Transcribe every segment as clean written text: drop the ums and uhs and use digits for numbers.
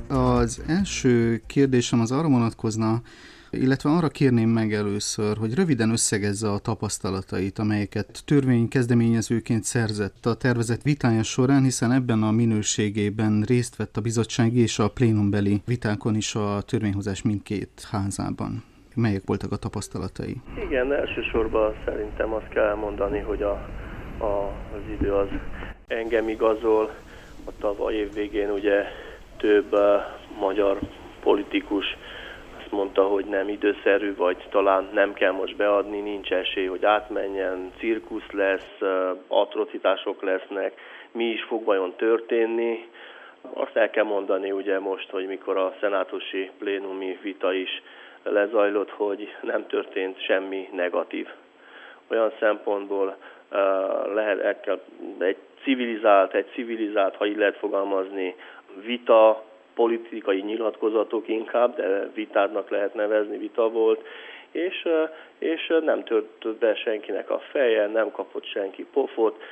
Az első kérdésem az arra vonatkozna, illetve arra kérném meg először, hogy röviden összegezze a tapasztalatait, amelyeket törvénykezdeményezőként szerzett a tervezet vitája során, hiszen ebben a minőségében részt vett a bizottsági és a plénumbeli vitákon is a törvényhozás mindkét házában. Melyek voltak a tapasztalatai? Igen, elsősorban szerintem azt kell mondani, hogy az idő az engem igazol. A tavaly év végén ugye több magyar politikus azt mondta, hogy nem időszerű, vagy talán nem kell most beadni, nincs esély, hogy átmenjen, cirkusz lesz, atrocitások lesznek, mi is fog vajon történni. Azt el kell mondani ugye most, hogy mikor a szenátusi plénumi vita is lezajlott, hogy nem történt semmi negatív. Olyan szempontból lehet egy civilizált, ha így lehet fogalmazni, vita, politikai nyilatkozatok inkább, de vitának lehet nevezni, vita volt, és nem tört be senkinek a feje, nem kapott senki pofot,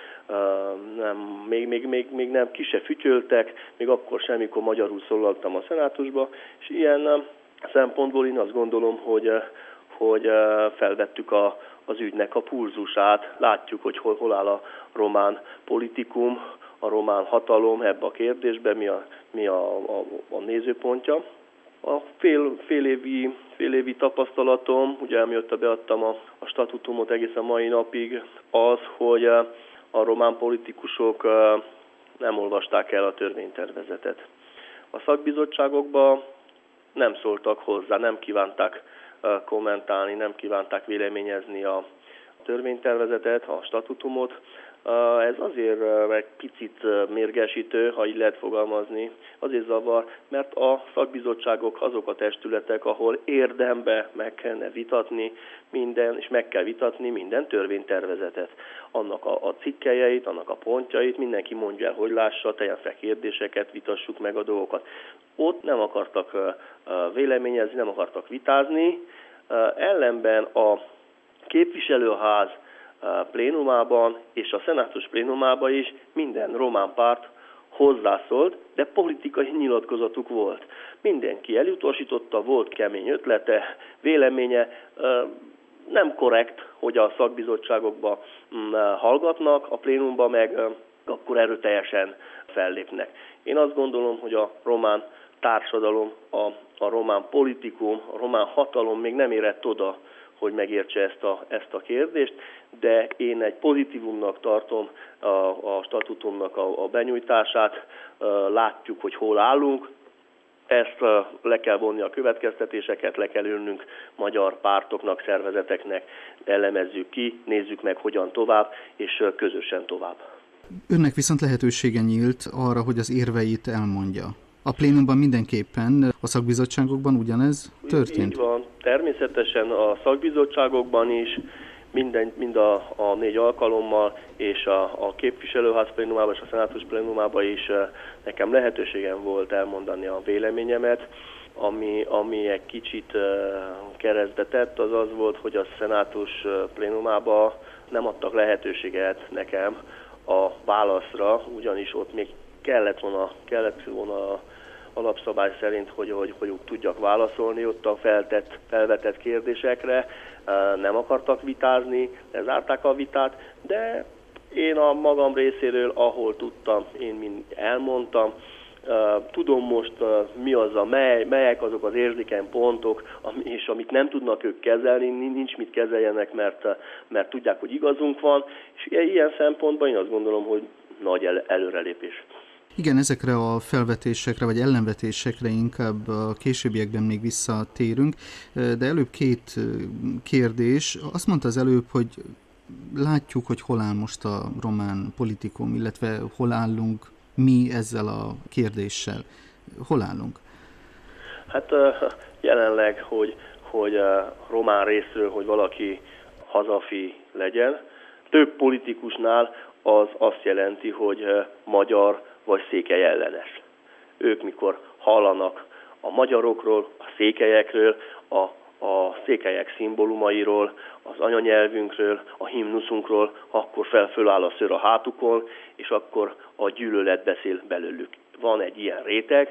még nem ki se fütyöltek, még akkor sem, mikor magyarul szólaltam a szenátusba, és ilyen szempontból én azt gondolom, hogy felvettük az ügynek a pulzusát, látjuk, hogy hol áll a román politikum, a román hatalom ebbe a kérdésben, mi a nézőpontja. A fél évi tapasztalatom, ugye amióta beadtam a statutumot egészen mai napig, az, hogy a román politikusok nem olvasták el a törvénytervezetet. A szakbizottságokban nem szóltak hozzá, nem kívánták kommentálni, nem kívánták véleményezni a törvénytervezetet, a statutumot. Ez azért egy picit mérgesítő, ha így lehet fogalmazni, azért zavar, mert a szakbizottságok azok a testületek, ahol érdembe meg kellene vitatni és meg kell vitatni minden törvénytervezetet. Annak a cikkelyeit, annak a pontjait, mindenki mondja el, hogy lássa, tegyen fel kérdéseket, vitassuk meg a dolgokat. Ott nem akartak véleményezni, nem akartak vitázni, ellenben a képviselőház plénumában és a szenátus plénumában is minden román párt hozzászólt, de politikai nyilatkozatuk volt. Mindenki elutasította, volt kemény ötlete, véleménye. Nem korrekt, hogy a szakbizottságokba hallgatnak, a plénumban meg akkor erőteljesen fellépnek. Én azt gondolom, hogy a román társadalom, a román politikum, a román hatalom még nem érett oda, hogy megértse ezt a kérdést, de én egy pozitívumnak tartom a statutumnak a benyújtását, látjuk, hogy hol állunk, ezt le kell vonni a következtetéseket, le kell ülnünk magyar pártoknak, szervezeteknek, elemezzük ki, nézzük meg hogyan tovább, és közösen tovább. Önnek viszont lehetősége nyílt arra, hogy az érveit elmondja. A plénumban mindenképpen, a szakbizottságokban ugyanez történt? Így van. Természetesen a szakbizottságokban is, mind a 4 alkalommal, és a képviselőház plénumában és a szenátus plénumában is nekem lehetőségem volt elmondani a véleményemet. Ami egy kicsit keresztbe tett, az volt, hogy a szenátus plénumában nem adtak lehetőséget nekem a válaszra, ugyanis ott még kellett volna alapszabály szerint, hogy tudjak válaszolni ott a felvetett kérdésekre. Nem akartak vitázni, lezárták a vitát, de én a magam részéről, ahol tudtam, én mind elmondtam. Tudom most, mi az melyek azok az érzékeny pontok, és amit nem tudnak ők kezelni, nincs mit kezeljenek, mert tudják, hogy igazunk van, és ilyen szempontban én azt gondolom, hogy nagy előrelépés. Igen, ezekre a felvetésekre, vagy ellenvetésekre inkább a későbbiekben még visszatérünk, de előbb 2 kérdés. Azt mondta az előbb, hogy látjuk, hogy hol áll most a román politikum, illetve hol állunk mi ezzel a kérdéssel. Hol állunk? Hát jelenleg, hogy román részről, hogy valaki hazafi legyen, több politikusnál az azt jelenti, hogy magyar vagy székely ellenes. Ők mikor hallanak a magyarokról, a székelyekről, a székelyek szimbólumairól, az anyanyelvünkről, a himnuszunkról, akkor föláll a szőr a hátukon, és akkor a gyűlölet beszél belőlük. Van egy ilyen réteg,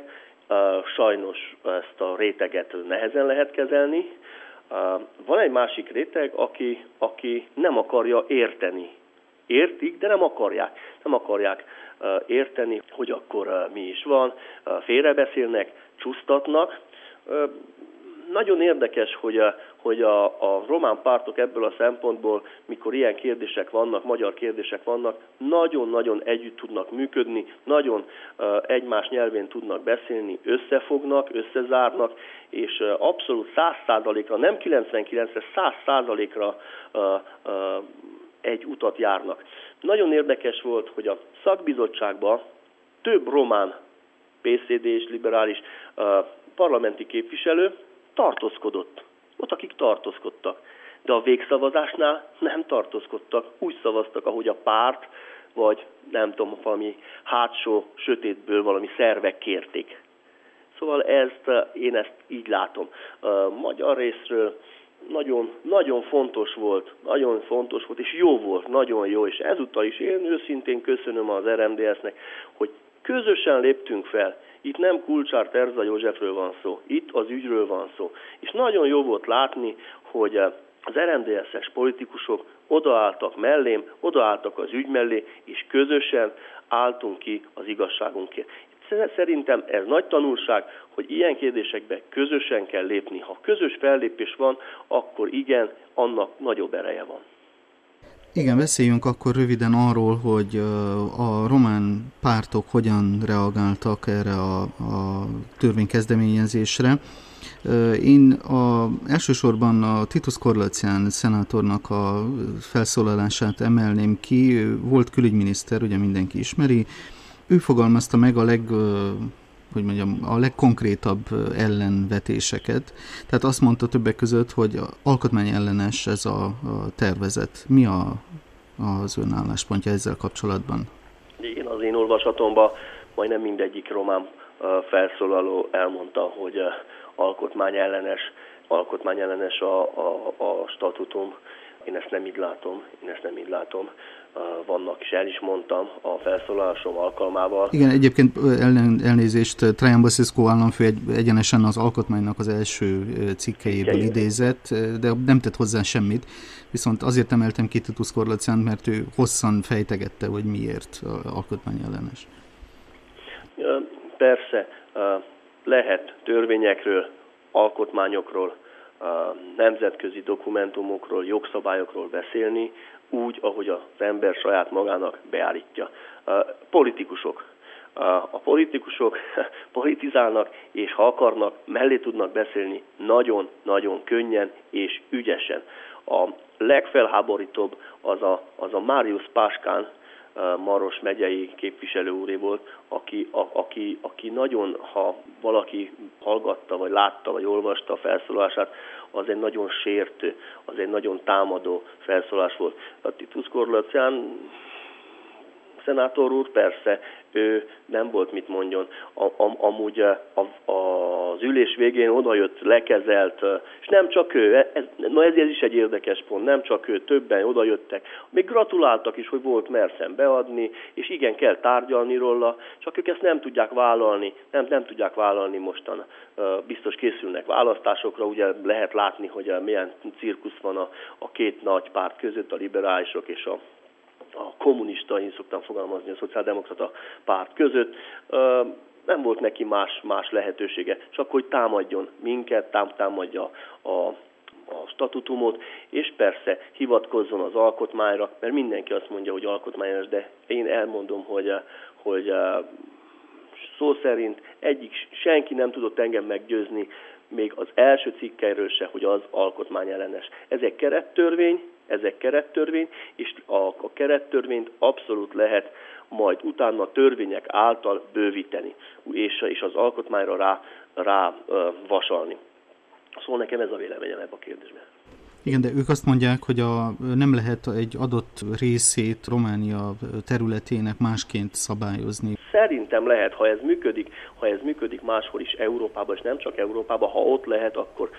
Sajnos ezt a réteget nehezen lehet kezelni. Van egy másik réteg, aki nem akarja érteni. Értik, de nem akarják. Nem akarják érteni, hogy akkor mi is van. Félrebeszélnek, csúsztatnak. Nagyon érdekes, hogy a román pártok ebből a szempontból, mikor ilyen kérdések vannak, magyar kérdések vannak, nagyon-nagyon együtt tudnak működni, nagyon egymás nyelvén tudnak beszélni, összefognak, összezárnak, és abszolút 100%-ra, nem 99-re, 100%-ra egy utat járnak. Nagyon érdekes volt, hogy a szakbizottságban több román PCD és liberális parlamenti képviselő tartózkodott. Ott, akik tartózkodtak. De a végszavazásnál nem tartózkodtak, úgy szavaztak, ahogy a párt, vagy nem tudom, valami hátsó, sötétből valami szervek kérték. Szóval én ezt így látom. Magyar részről nagyon fontos volt, és jó volt, nagyon jó, és ezúttal is én őszintén köszönöm az RMDS-nek, hogy közösen léptünk fel. Itt nem Kulcsár Terza Józsefről van szó, itt az ügyről van szó. És nagyon jó volt látni, hogy az RMDS-es politikusok odaálltak mellém, odaálltak az ügy mellé, és közösen álltunk ki az igazságunkért. Szerintem ez nagy tanulság, hogy ilyen kérdésekben közösen kell lépni. Ha közös fellépés van, akkor igen, annak nagyobb ereje van. Igen, beszéljünk akkor röviden arról, hogy a román pártok hogyan reagáltak erre a törvénykezdeményezésre. Én elsősorban a Titus Corlățean szenátornak a felszólalását emelném ki. Ő volt külügyminiszter, ugye mindenki ismeri. Ő fogalmazta meg a legkonkrétabb ellenvetéseket. Tehát azt mondta többek között, hogy alkotmányellenes ez a tervezet. Mi az ön álláspontja ezzel kapcsolatban? Az én olvasatomban majdnem mindegyik román felszólaló elmondta, hogy alkotmányellenes a statutum. Én ezt nem így látom. Vannak, és el is mondtam a felszólalásom alkalmával. Igen, egyébként elnézést, Traian Băsescu államfő egyenesen az alkotmánynak az első cikkejéből idézett, de nem tett hozzá semmit. Viszont azért emeltem ki Titus Corlățeant, mert ő hosszan fejtegette, hogy miért alkotmányellenes. Persze, lehet törvényekről, alkotmányokról, nemzetközi dokumentumokról, jogszabályokról beszélni, úgy, ahogy az ember saját magának beállítja. A politikusok politizálnak, és ha akarnak, mellé tudnak beszélni nagyon-nagyon könnyen és ügyesen. A legfelháborítóbb az a Marius Páskán, Maros megyei képviselő úré volt, aki nagyon, ha valaki hallgatta, vagy látta, vagy olvasta a felszólását, az egy nagyon sértő, az egy nagyon támadó felszólás volt. A Titus Corlățean szenátor úr, persze, ő nem volt mit mondjon. Amúgy az ülés végén odajött, lekezelt, és nem csak ő, ez is egy érdekes pont, nem csak ő, többen odajöttek. Még gratuláltak is, hogy volt merszen beadni, és igen, kell tárgyalni róla, csak ők ezt nem tudják vállalni, nem tudják vállalni mostan. Biztos készülnek választásokra, ugye lehet látni, hogy milyen cirkusz van a két nagy párt között, a liberálisok és a kommunista, én szoktam fogalmazni, a szociáldemokrata párt között. Nem volt neki más lehetősége, csak hogy támadjon minket, támadja a statutumot, és persze hivatkozzon az alkotmányra, mert mindenki azt mondja, hogy alkotmányos, de én elmondom, hogy szó szerint senki nem tudott engem meggyőzni, még az első cikkeiről se, hogy az alkotmányellenes. Ez egy kerettörvény, és a kerettörvényt abszolút lehet majd utána törvények által bővíteni, és az alkotmányra rá vasalni. Szóval nekem ez a véleményem ebben a kérdésben. Igen, de ők azt mondják, hogy nem lehet egy adott részét Románia területének másként szabályozni. Szerintem lehet, ha ez működik máshol is Európában, és nem csak Európában, ha ott lehet, akkor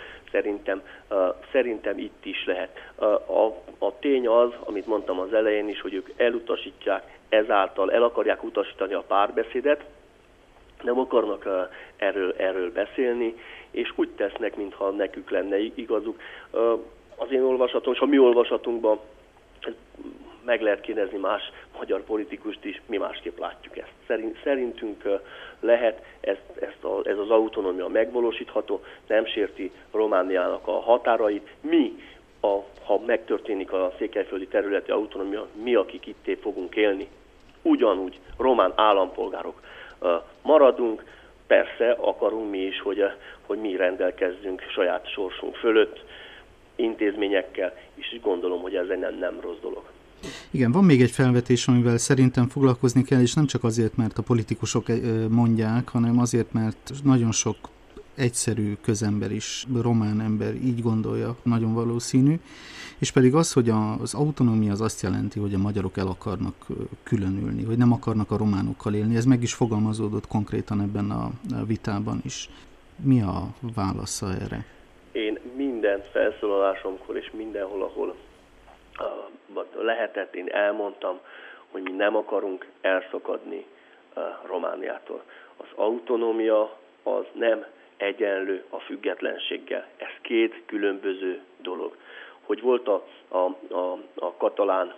szerintem itt is lehet. A tény az, amit mondtam az elején is, hogy ők elutasítják, ezáltal el akarják utasítani a párbeszédet, nem akarnak erről beszélni, és úgy tesznek, mintha nekük lenne igazuk. Az én olvasatom, és a mi olvasatunkban meg lehet kérdezni más magyar politikust is, mi másképp látjuk ezt. Szerintünk lehet ez az autonómia megvalósítható, nem sérti Romániának a határait. Ha megtörténik a székelyföldi területi autonómia, mi, akik itt fogunk élni, ugyanúgy román állampolgárok maradunk. Persze akarunk mi is, hogy mi rendelkezzünk saját sorsunk fölött, intézményekkel, és gondolom, hogy ez egy nem rossz dolog. Igen, van még egy felvetés, amivel szerintem foglalkozni kell, és nem csak azért, mert a politikusok mondják, hanem azért, mert nagyon sok egyszerű közember is, román ember így gondolja, nagyon valószínű, és pedig az, hogy az autonómia az azt jelenti, hogy a magyarok el akarnak különülni, hogy nem akarnak a románokkal élni. Ez meg is fogalmazódott konkrétan ebben a vitában is. Mi a válasza erre? Én minden felszólalásomkor és mindenhol, ahol lehetett, én elmondtam, hogy mi nem akarunk elszakadni Romániától. Az autonómia az nem egyenlő a függetlenséggel. Ez két különböző dolog. Hogy volt a katalán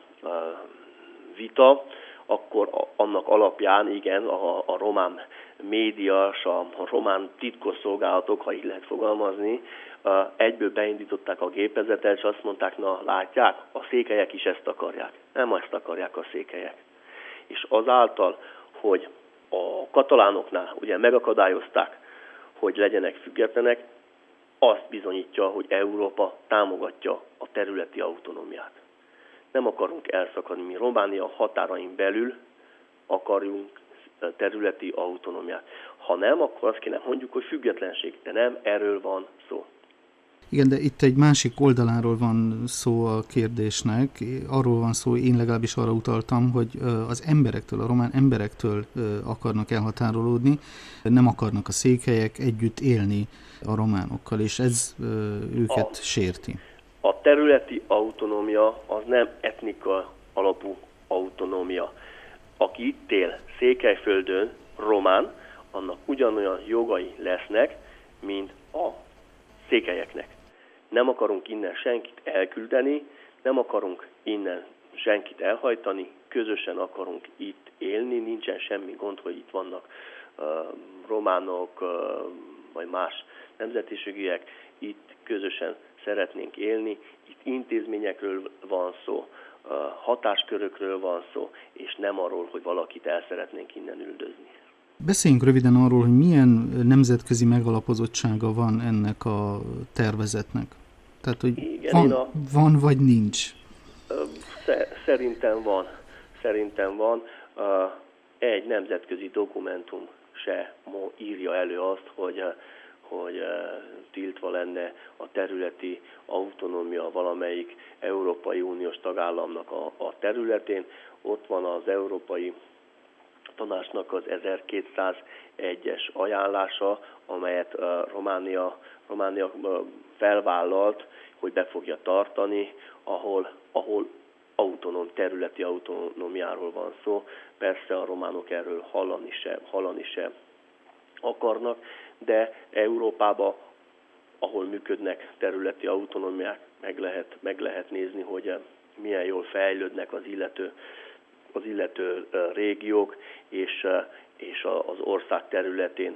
vita, akkor annak alapján igen, a román média, a román titkosszolgálatok, ha így lehet fogalmazni, egyből beindították a gépezetet, és azt mondták, na látják, a székelyek is ezt akarják. Nem ezt akarják a székelyek. És azáltal, hogy a katalánoknál ugye megakadályozták, hogy legyenek függetlenek, azt bizonyítja, hogy Európa támogatja a területi autonómiát. Nem akarunk elszakadni, mi Románia határain belül akarjunk területi autonómiát. Ha nem, akkor azt kéne mondjuk, hogy függetlenség, de nem erről van szó. Igen, de itt egy másik oldaláról van szó a kérdésnek. Arról van szó, én legalábbis arra utaltam, hogy az emberektől, a román emberektől akarnak elhatárolódni, nem akarnak a székelyek együtt élni a románokkal, és ez őket sérti. A területi autonómia az nem etnika alapú autonómia. Aki itt él Székelyföldön, román, annak ugyanolyan jogai lesznek, mint a székelyeknek. Nem akarunk innen senkit elküldeni, nem akarunk innen senkit elhajtani, közösen akarunk itt élni, nincsen semmi gond, hogy itt vannak románok, vagy más nemzetiségűek, itt közösen szeretnénk élni, itt intézményekről van szó, hatáskörökről van szó, és nem arról, hogy valakit el szeretnénk innen üldözni. Beszéljünk röviden arról, hogy milyen nemzetközi megalapozottsága van ennek a tervezetnek. Tehát, hogy igen, van vagy nincs? Szerintem van. Egy nemzetközi dokumentum se írja elő azt, hogy tiltva lenne a területi autonómia valamelyik Európai Uniós tagállamnak a területén. Ott van az Európai Tanácsnak az 1201-es ajánlása, amelyet Románia felvállalt, hogy be fogja tartani, ahol területi autonómiáról van szó. Persze a románok erről hallani se akarnak, de Európában, ahol működnek területi autonómiák, meg lehet nézni, hogy milyen jól fejlődnek az illető régiók, és az ország területén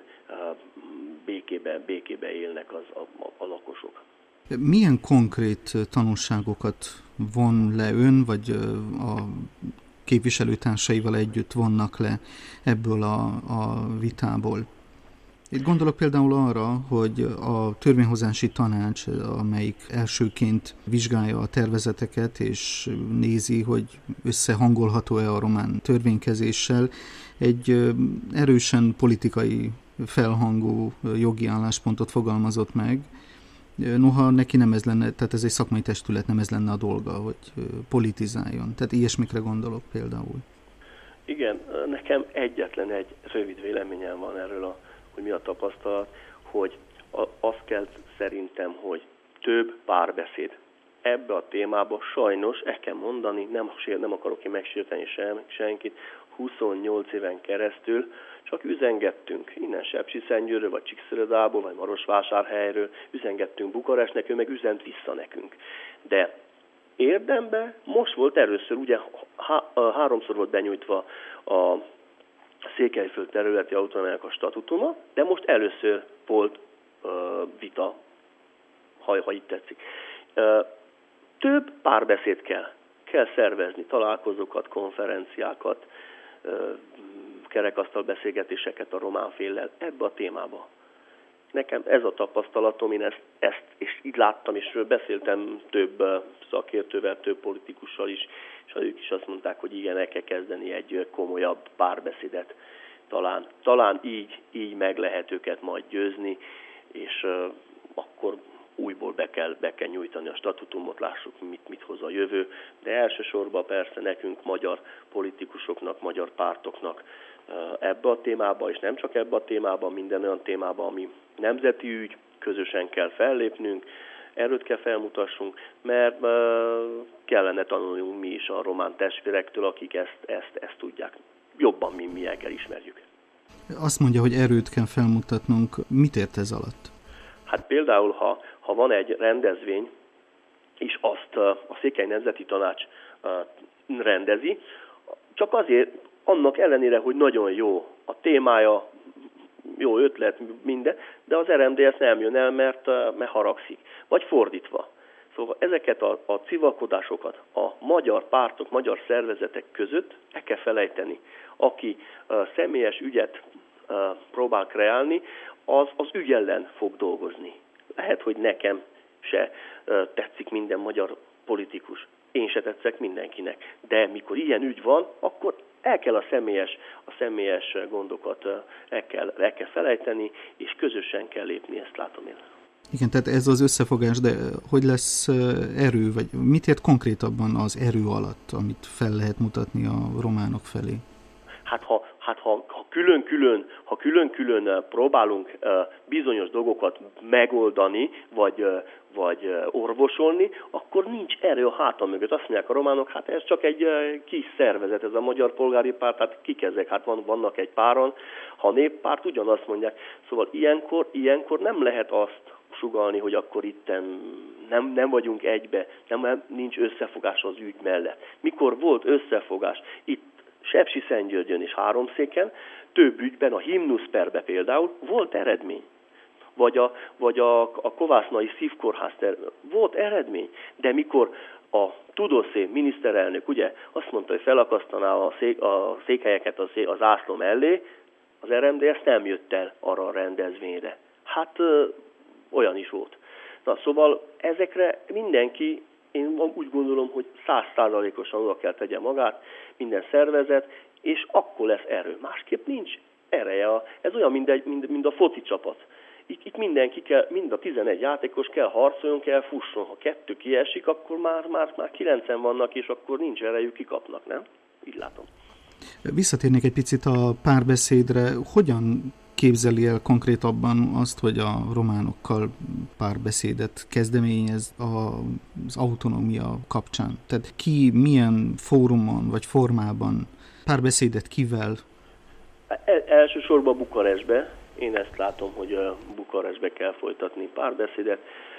békébe élnek a lakosok. Milyen konkrét tanulságokat von le ön, vagy a képviselőtársaival együtt vonnak le ebből a vitából? Itt gondolok például arra, hogy a törvényhozási tanács, amelyik elsőként vizsgálja a tervezeteket, és nézi, hogy összehangolható-e a román törvénykezéssel, egy erősen politikai felhangú jogi álláspontot fogalmazott meg. Noha neki nem ez lenne, tehát ez egy szakmai testület, nem ez lenne a dolga, hogy politizáljon. Tehát ilyesmikre gondolok például. Igen, nekem egyetlen egy rövid véleményem van erről, hogy mi a tapasztalat, hogy az kell szerintem, hogy több párbeszéd. Ebbe a témába sajnos, kell mondani, nem akarok én megsérteni senkit, 28 éven keresztül Csak üzengettünk innen Sepsiszentgyőrről, vagy Csíkszeredából, vagy Marosvásárhelyről, üzengettünk Bukarestnek, ő meg üzent vissza nekünk. De érdemben most volt először, ugye háromszor volt benyújtva a Székelyföld területi autonómiának a statutuma, de most először volt vita, ha így tetszik. Több párbeszéd kell szervezni, találkozókat, konferenciákat, kerekasztal beszélgetéseket a román féllel ebbe a témába. Nekem ez a tapasztalatom, én ezt és így láttam, és beszéltem több szakértővel, több politikussal is, és ők is azt mondták, hogy igen, el kell kezdeni egy komolyabb párbeszédet. Talán így meg lehet őket majd győzni, és akkor újból be kell nyújtani a statutumot, lássuk, mit hoz a jövő. De elsősorban persze nekünk, magyar politikusoknak, magyar pártoknak ebbe a témába, és nem csak ebbe a témában, minden olyan témában, ami nemzeti ügy, közösen kell fellépnünk, erőt kell felmutassunk, mert kellene tanulnunk mi is a román testvérektől, akik ezt tudják jobban, mint mi el kell ismerjük. Azt mondja, hogy erőt kell felmutatnunk. Mit ért ez alatt? Hát például, ha van egy rendezvény, és azt a Székely Nemzeti Tanács rendezi, csak azért, annak ellenére, hogy nagyon jó a témája, jó ötlet, minden, de az RMDSZ nem jön el, mert haragszik. Vagy fordítva. Szóval ezeket a civakodásokat a magyar pártok, magyar szervezetek között el kell felejteni. Aki személyes ügyet próbál kreálni, az ügy ellen fog dolgozni. Lehet, hogy nekem se tetszik minden magyar politikus. Én se tetszek mindenkinek. De mikor ilyen ügy van, akkor el kell a személyes gondokat el kell felejteni, és közösen kell lépni, ezt látom én. Igen, tehát ez az összefogás, de hogy lesz erő, vagy mit ért konkrétabban az erő alatt, amit fel lehet mutatni a románok felé? Ha külön-külön próbálunk bizonyos dolgokat megoldani, vagy orvosolni, akkor nincs erő a hátam mögött. Azt mondják a románok, hát ez csak egy kis szervezet, ez a Magyar Polgári Párt, hát kik ezek? Hát vannak egy páran. Ha a Néppárt, ugyanazt mondják. Szóval ilyenkor nem lehet azt sugallni, hogy akkor itt nem vagyunk egybe, nincs összefogás az ügy mellett. Mikor volt összefogás itt Sepsiszentgyörgyön és Háromszéken, több ügyben, a himnuszperbe például volt eredmény. Vagy a Kovásznai Szívkórház volt eredmény. De mikor a Tudorszé miniszterelnök ugye azt mondta, hogy felakasztaná a székhelyeket az zászló mellé, az RMDSZ nem jött el arra a rendezvényre. Hát olyan is volt. Na szóval ezekre mindenki, én úgy gondolom, hogy 100%-osan oda kell tegye magát, minden szervezet, és akkor lesz erő. Másképp nincs ereje. Ez olyan, mint a foci csapat. Itt mindenki kell, mind a 11 játékos kell harcoljon, kell fusson. Ha 2 kiesik, akkor már 9-en vannak, és akkor nincs erejük, kikapnak, nem? Így látom. Visszatérnék egy picit a párbeszédre. Hogyan képzeli el konkrétabban azt, hogy a románokkal párbeszédet kezdeményez az autonómia kapcsán? Tehát ki milyen fórumon vagy formában párbeszédet kivel? Elsősorban Bukarestbe. Én ezt látom, hogy Bukarestbe kell folytatni párbeszédet.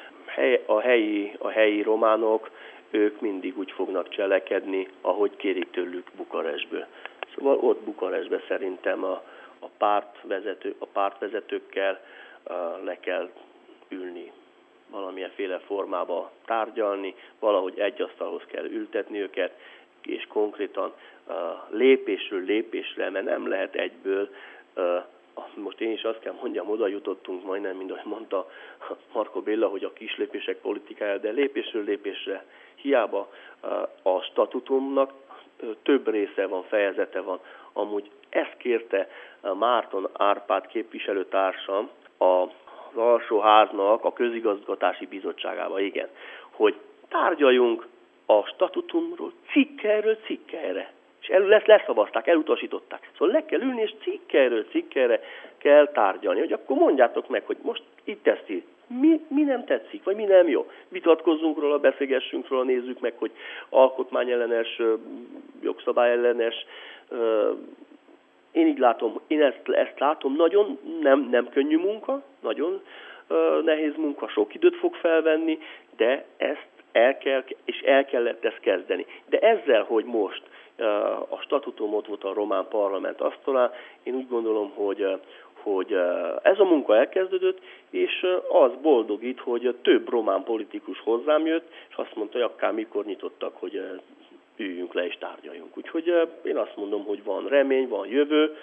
A helyi románok, ők mindig úgy fognak cselekedni, ahogy kérik tőlük Bukarestből. Szóval ott Bukarestbe szerintem a pártvezetőkkel le kell ülni, valamilyenféle formába tárgyalni, valahogy egy asztalhoz kell ültetni őket, és konkrétan lépésről lépésre, mert nem lehet egyből, most én is azt kell mondjam, oda jutottunk majdnem, mint ahogy mondta Marko Béla, hogy a kislépések politikája, de lépésről lépésre hiába a statutumnak több része van, fejezete van. Amúgy ezt kérte Márton Árpád képviselőtársam az Alsóháznak a közigazgatási bizottságába, igen, hogy tárgyaljunk a statutumról cikkelyről cikkelyre. És leszavazták, elutasították. Szóval le kell ülni, és cikkelyre kell tárgyalni, hogy akkor mondjátok meg, hogy most itt ezt ír. Mi nem tetszik, vagy mi nem jó. Vitatkozzunk róla, beszélgessünk róla, nézzük meg, hogy alkotmányellenes, jogszabályellenes Én így látom, én ezt látom, nagyon nem könnyű munka, nagyon nehéz munka, sok időt fog felvenni, de ezt el kellett ezt kezdeni. De ezzel, hogy most a statutum ott volt a román parlament asztalán, én úgy gondolom, hogy ez a munka elkezdődött, és az boldogít, hogy több román politikus hozzám jött, és azt mondta, hogy akár mikor nyitottak, hogy üljünk le és tárgyaljunk. Úgyhogy én azt mondom, hogy van remény, van jövő,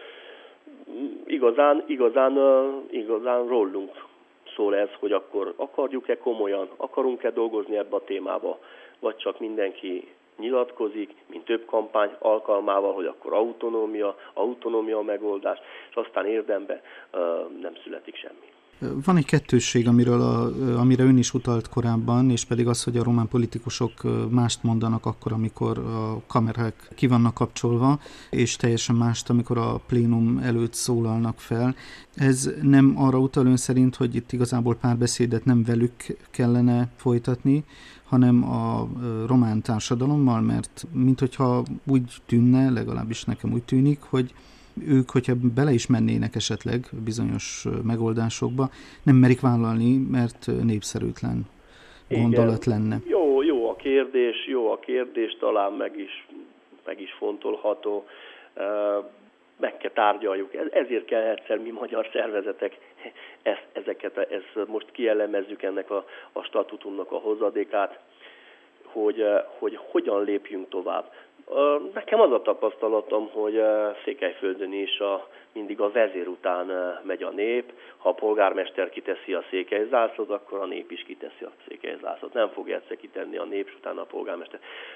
igazán rólunk szól ez, hogy akkor akarjuk-e komolyan, akarunk-e dolgozni ebbe a témába, vagy csak mindenki nyilatkozik, mint több kampány alkalmával, hogy akkor autonómia a megoldás, és aztán érdemben nem születik semmi. Van egy kettősség, amire ön is utalt korábban, és pedig az, hogy a román politikusok mást mondanak akkor, amikor a kamerák ki vannak kapcsolva, és teljesen mást, amikor a plénum előtt szólalnak fel. Ez nem arra utal ön szerint, hogy itt igazából párbeszédet nem velük kellene folytatni, hanem a román társadalommal, mert minthogyha úgy tűnne, legalábbis nekem úgy tűnik, hogy ők, hogyha bele is mennének esetleg bizonyos megoldásokba, nem merik vállalni, mert népszerűtlen gondolat lenne. Jó a kérdés, talán meg is fontolható. Meg kell tárgyaljuk. Ezért kell egyszer mi magyar szervezetek ezt most kielemezzük ennek a statutumnak a hozadékát, hogy hogyan lépjünk tovább. Nekem az a tapasztalatom, hogy Székelyföldön is mindig a vezér után megy a nép. Ha a polgármester kiteszi a székelyzászlót, akkor a nép is kiteszi a székelyzászlót. Nem fogja egyszer kitenni a nép, és utána a polgármester.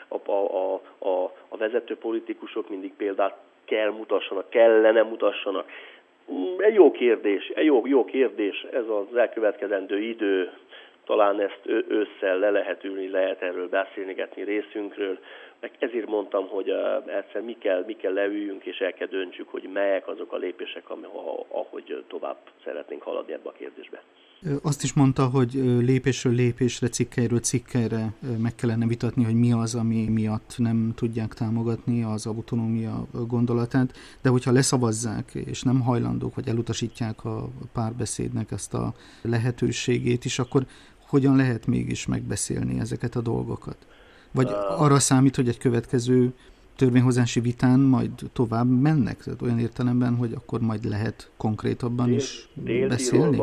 A vezető politikusok mindig példát kellene mutassanak. Egy jó kérdés, ez az elkövetkezendő idő. Talán ezt ősszel le lehet ülni, lehet erről beszélgetni részünkről. Meg ezért mondtam, hogy egyszer mi kell leüljünk, és el kell döntsük, hogy melyek azok a lépések, ahogy tovább szeretnénk haladni ebbe a kérdésbe. Azt is mondta, hogy lépésről lépésre, cikkelyről cikkelyre meg kellene vitatni, hogy mi az, ami miatt nem tudják támogatni az autonómia gondolatát, de hogyha leszavazzák, és nem hajlandók, vagy elutasítják a párbeszédnek ezt a lehetőségét is, akkor hogyan lehet mégis megbeszélni ezeket a dolgokat? Vagy arra számít, hogy egy következő törvényhozási vitán majd tovább mennek? Tehát olyan értelemben, hogy akkor majd lehet konkrétabban is beszélni?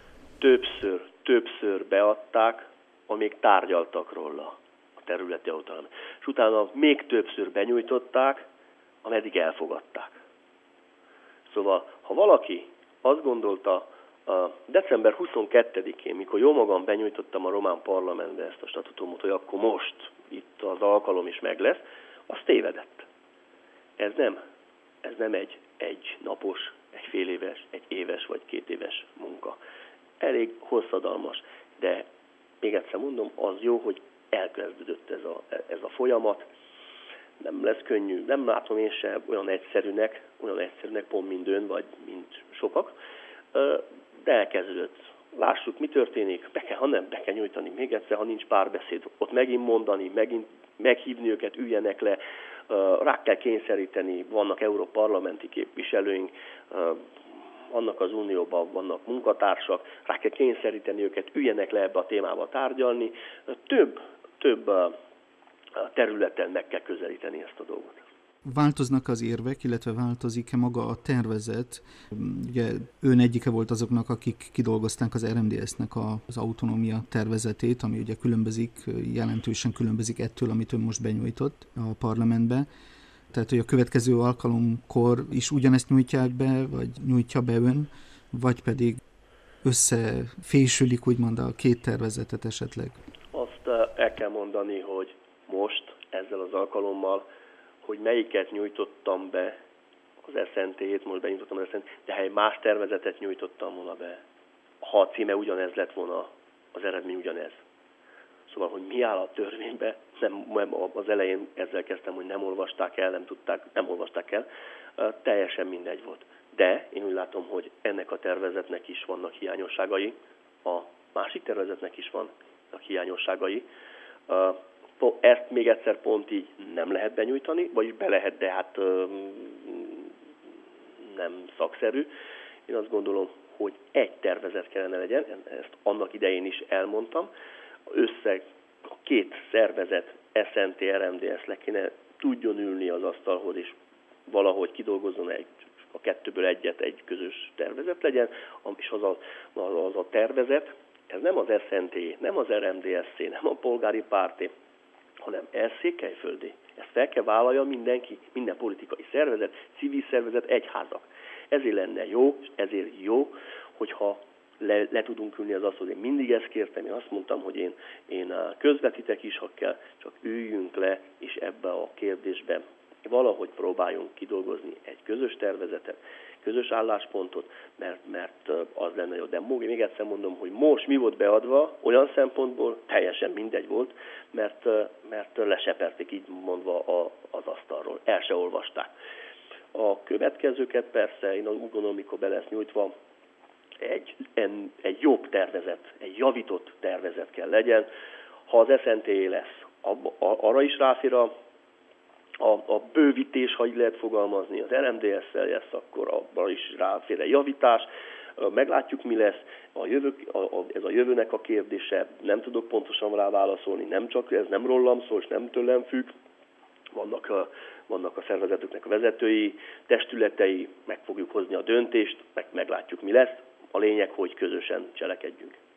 Többször beadták, amíg tárgyaltak róla a területi autonómia. És utána még többször benyújtották, ameddig elfogadták. Szóval, ha valaki azt gondolta, december 22-én, mikor jó magam benyújtottam a román parlamentbe ezt a statutumot, hogy akkor most itt az alkalom is meg lesz, az tévedett. Ez nem egy napos, egy fél éves, egy éves vagy 2 éves munka. Elég hosszadalmas, de még egyszer mondom, az jó, hogy elkezdődött ez a folyamat. Nem lesz könnyű, nem látom én sem olyan egyszerűnek pont mint ön, vagy mint sokak, de elkezdődött. Lássuk, mi történik, be kell nyújtani még egyszer, ha nincs párbeszéd, ott megint mondani, megint meghívni őket, üljenek le, rá kell kényszeríteni, vannak európarlamenti képviselőink, vannak az Unióban, vannak munkatársak, rá kell kényszeríteni őket, üljenek le ebbe a témába tárgyalni, több területen meg kell közelíteni ezt a dolgot. Változnak az érvek, illetve változik-e maga a tervezet? Ugye ön egyike volt azoknak, akik kidolgozták az RMDS-nek az autonómia tervezetét, ami ugye jelentősen különbözik ettől, amit ön most benyújtott a parlamentbe. Tehát, hogy a következő alkalomkor is ugyanezt nyújtják be, vagy nyújtja be ön, vagy pedig összefésülik, úgymond a két tervezetet esetleg. Azt el kell mondani, hogy most ezzel az alkalommal, hogy melyiket nyújtottam be, az SZNT-t, most benyújtottam az SZNT, de ha egy más tervezetet nyújtottam volna be, ha a címe ugyanez lett volna, az eredmény ugyanez. Szóval, hogy mi áll a törvénybe, az elején ezzel kezdtem, hogy nem olvasták el, teljesen mindegy volt. De én úgy látom, hogy ennek a tervezetnek is vannak hiányosságai, a másik tervezetnek is vannak hiányosságai. Ezt még egyszer pont így nem lehet benyújtani, vagyis be lehet, de hát nem szakszerű. Én azt gondolom, hogy egy tervezet kellene legyen, ezt annak idején is elmondtam. A két szervezet, SNT, RMDS le kéne tudjon ülni az asztalhoz, és valahogy kidolgozzon a kettőből egy közös tervezet legyen, és az a tervezet, ez nem az SNT, nem az RMDSC, nem a polgári párté, hanem Székelyföldé. Ezt fel kell vállalja mindenki, minden politikai szervezet, civil szervezet, egyházak. Ezért lenne jó, ezért jó, hogyha le tudunk ülni az asztalhoz. Én mindig ezt kértem, én azt mondtam, hogy én közvetítek is, ha kell, csak üljünk le, és ebbe a kérdésben valahogy próbáljunk kidolgozni egy közös tervezetet, közös álláspontot, mert az lenne jó. De még egyszer mondom, hogy most mi volt beadva, olyan szempontból teljesen mindegy volt, mert leseperték így mondva az asztalról, el se olvasták. A következőket persze, én úgy gondolom, mikor be lesz nyújtva, egy jobb tervezet, egy javított tervezet kell legyen. Ha az SNT lesz, arra is ráfér a bővítés, ha így lehet fogalmazni, az RMDS-szel lesz, akkor arra is ráfér egy javítás. Meglátjuk, mi lesz. Ez a jövőnek a kérdése, nem tudok pontosan rá válaszolni, ez nem rólam szól, és nem tőlem függ. Vannak a szervezetüknek a vezetői, testületei, meg fogjuk hozni a döntést, meglátjuk, mi lesz. A lényeg, hogy közösen cselekedjünk.